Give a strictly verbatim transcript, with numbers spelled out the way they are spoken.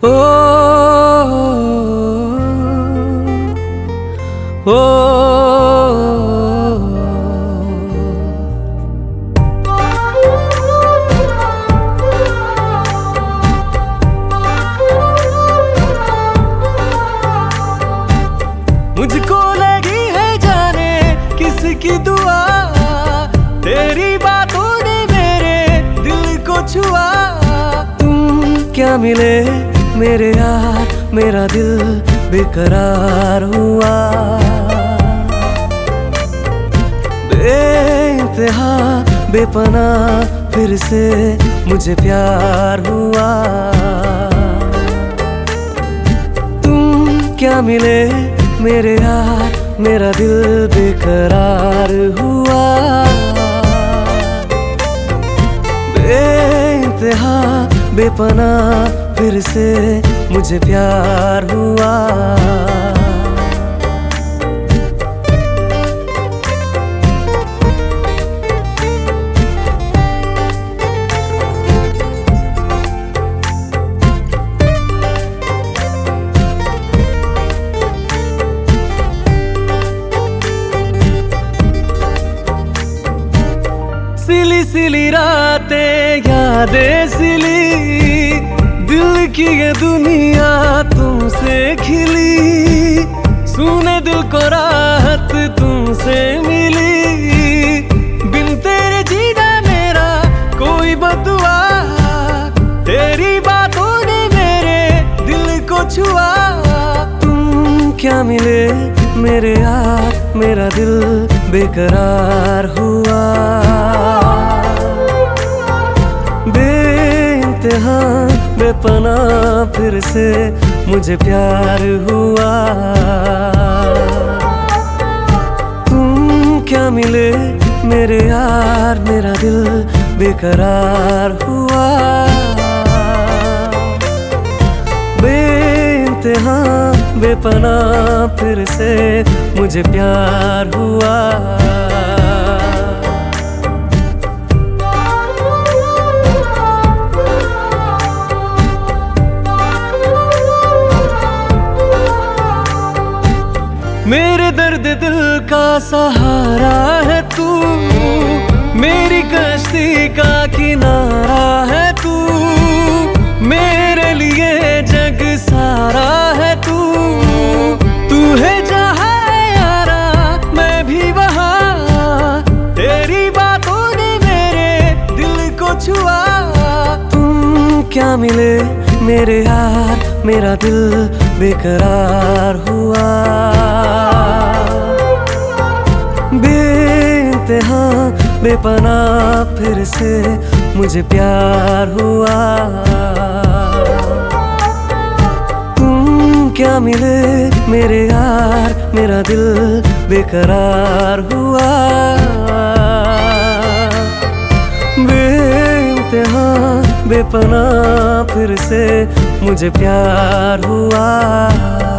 ओ, ओ, मुझको लगी है जाने किसकी दुआ, तेरी बातों ने मेरे दिल को छुआ। तुम क्या मिले मेरे यार, मेरा दिल बेकरार हुआ। बेइंतहा बेपनाह फिर से मुझे प्यार हुआ। तुम क्या मिले मेरे यार, मेरा दिल बेकरार हुआ। बेइंतहा बेपनाह फिर से मुझे प्यार हुआ। सिली सिली रातें यादें सिली, दिल की ये दुनिया तुमसे खिली। सुने दिल को राहत तुमसे मिली, बिन तेरे जीना मेरा कोई बदुआ। तेरी बातों ने मेरे दिल को छुआ। तुम क्या मिले मेरे यार, मेरा दिल बेकरार हुआ। बेइंतहा बेपनाह फिर से मुझे प्यार हुआ। तुम क्या मिले मेरे यार, मेरा दिल बेकरार हुआ। बेइंतहा बेपनाह फिर से मुझे प्यार हुआ। मेरे दर्द दिल का सहारा है तू, मेरी कश्ती का किनारा है तू। मेरे लिए जग सारा है तू, तू है जहाँ यारा मैं भी वहाँ। तेरी बातों ने मेरे दिल को छुआ। तुम क्या मिले मेरे यार, मेरा दिल बेकरार हुआ। बेइंतहा बेपनाह फिर से मुझे प्यार हुआ। तुम क्या मिले मेरे यार, मेरा दिल बेकरार हुआ। बेइंतहा बेपनाह फिर से मुझे प्यार हुआ।